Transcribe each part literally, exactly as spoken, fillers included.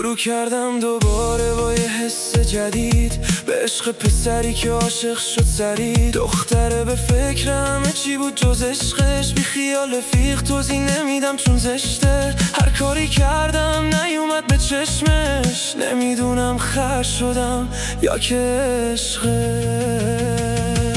شروع کردم دوباره با یه حس جدید، به عشق پسری که عاشق شد سریع. دختره به فکر همه چی بود جز عشقش، بی خیال رفیق توضیح نمیدم چون زشته. هر کاری کردم نیومد به چشمش، نمیدونم خر شدم یا که عشقه.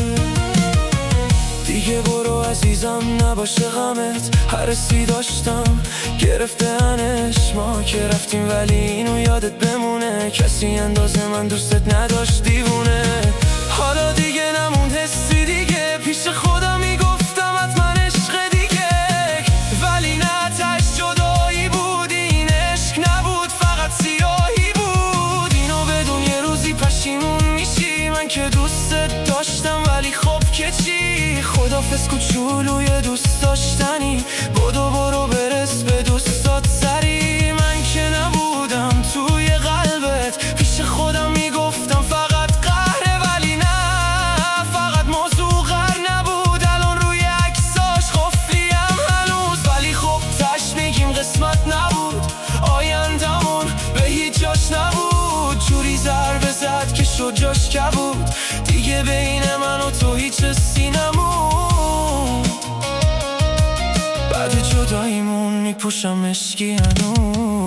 دیگه برو عزیزم نباشه غمت، هر حسی داشتم گرفتنش. ما که رفتیم ولی اینو یادت بمونه، کسی اندازه من دوستت نداشت دیوونه. حالا دیگه نموند حسی دیگه، پیش خودم میگفتم حتما عشق دیگه، ولی نه تش جدایی بود، این عشق نبود فقط سیاهی بود. اینو بدون یه روزی پشیمون میشی، من که دوستت داشتم ولی خب که چی. خدافظ کوچولوی دوست داشتنی، بدو برو برس به دوستات سری. من که نبودم توی قلبت، پیش خودم میگفتم فقط قهره، ولی نه فقط موضوع قهر نبود. الان روی عکساش قفلیم هنوز، ولی خب تش میگیم قسمت نبود. آیندمون به هیچ جاش نبود، جوری ضربه زد که شد جاش کبود. دیگه بین من و تو هیچ حسی نموند، بعد جداییمون میپوشم عشقی هنوز.